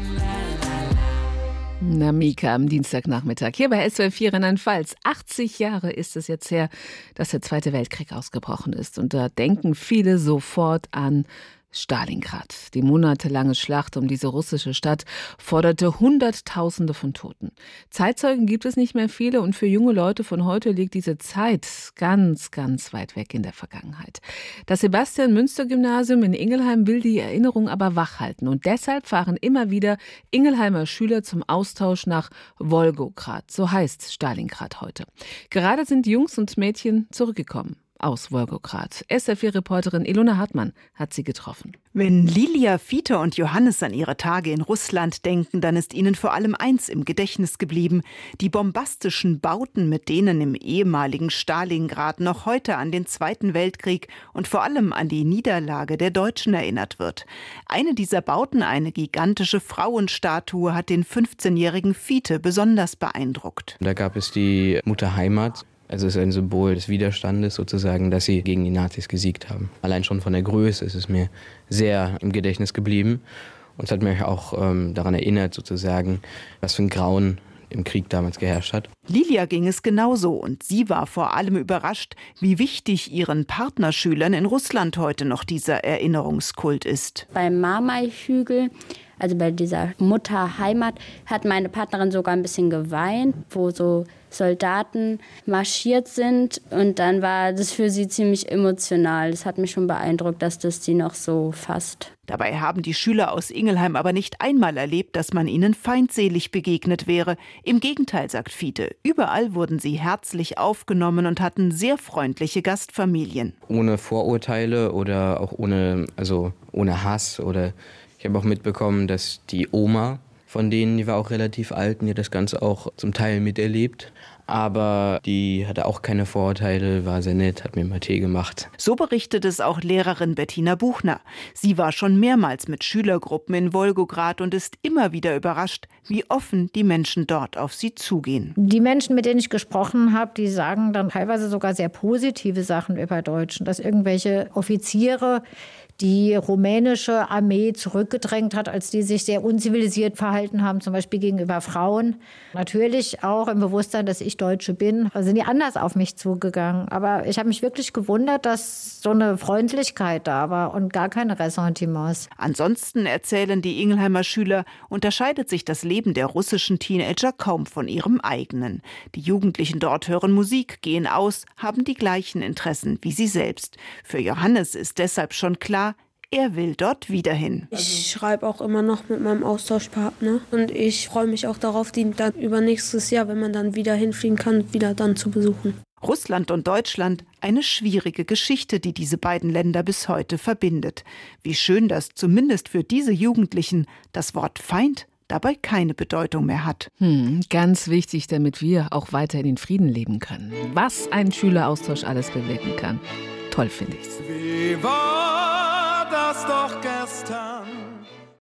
Namika am Dienstagnachmittag hier bei SWR 4 Rheinland-Pfalz. 80 Jahre ist es jetzt her, dass der Zweite Weltkrieg ausgebrochen ist. Und da denken viele sofort an Stalingrad. Die monatelange Schlacht um diese russische Stadt forderte Hunderttausende von Toten. Zeitzeugen gibt es nicht mehr viele und für junge Leute von heute liegt diese Zeit ganz, ganz weit weg in der Vergangenheit. Das Sebastian-Münster-Gymnasium in Ingelheim will die Erinnerung aber wachhalten und deshalb fahren immer wieder Ingelheimer Schüler zum Austausch nach Wolgograd. So heißt Stalingrad heute. Gerade sind Jungs und Mädchen zurückgekommen aus Wolgograd. SWR-Reporterin Ilona Hartmann hat sie getroffen. Wenn Lilia, Fiete und Johannes an ihre Tage in Russland denken, dann ist ihnen vor allem eins im Gedächtnis geblieben: die bombastischen Bauten, mit denen im ehemaligen Stalingrad noch heute an den Zweiten Weltkrieg und vor allem an die Niederlage der Deutschen erinnert wird. Eine dieser Bauten, eine gigantische Frauenstatue, hat den 15-jährigen Fiete besonders beeindruckt. Da gab es die Mutter Heimat. Also es ist ein Symbol des Widerstandes sozusagen, dass sie gegen die Nazis gesiegt haben. Allein schon von der Größe ist es mir sehr im Gedächtnis geblieben. Und es hat mich auch daran erinnert sozusagen, was für ein Grauen im Krieg damals geherrscht hat. Lilia ging es genauso und sie war vor allem überrascht, wie wichtig ihren Partnerschülern in Russland heute noch dieser Erinnerungskult ist. Beim Marmaihügel, also bei dieser Mutterheimat, hat meine Partnerin sogar ein bisschen geweint, wo so Soldaten marschiert sind. Und dann war das für sie ziemlich emotional. Das hat mich schon beeindruckt, dass das die noch so fasst. Dabei haben die Schüler aus Ingelheim aber nicht einmal erlebt, dass man ihnen feindselig begegnet wäre. Im Gegenteil, sagt Fiete, überall wurden sie herzlich aufgenommen und hatten sehr freundliche Gastfamilien. Ohne Vorurteile oder auch ohne Hass. Oder ich habe auch mitbekommen, dass die Oma von denen, die war auch relativ alt und die hat das Ganze auch zum Teil miterlebt. Aber die hatte auch keine Vorurteile, war sehr nett, hat mir mal Tee gemacht. So berichtet es auch Lehrerin Bettina Buchner. Sie war schon mehrmals mit Schülergruppen in Wolgograd und ist immer wieder überrascht, wie offen die Menschen dort auf sie zugehen. Die Menschen, mit denen ich gesprochen habe, die sagen dann teilweise sogar sehr positive Sachen über Deutschen, dass irgendwelche Offiziere die rumänische Armee zurückgedrängt hat, als die sich sehr unzivilisiert verhalten haben, zum Beispiel gegenüber Frauen. Natürlich auch im Bewusstsein, dass ich Deutsche bin, sind die anders auf mich zugegangen. Aber ich habe mich wirklich gewundert, dass so eine Freundlichkeit da war und gar keine Ressentiments. Ansonsten, erzählen die Ingelheimer Schüler, unterscheidet sich das Leben der russischen Teenager kaum von ihrem eigenen. Die Jugendlichen dort hören Musik, gehen aus, haben die gleichen Interessen wie sie selbst. Für Johannes ist deshalb schon klar, er will dort wieder hin. Ich schreibe auch immer noch mit meinem Austauschpartner und ich freue mich auch darauf, die dann übernächstes Jahr, wenn man dann wieder hinfliegen kann, wieder dann zu besuchen. Russland und Deutschland, eine schwierige Geschichte, die diese beiden Länder bis heute verbindet. Wie schön, dass zumindest für diese Jugendlichen das Wort Feind dabei keine Bedeutung mehr hat. Ganz wichtig, damit wir auch weiter in den Frieden leben können. Was ein Schüleraustausch alles bewirken kann. Toll finde ich's. Wie war das doch gestern?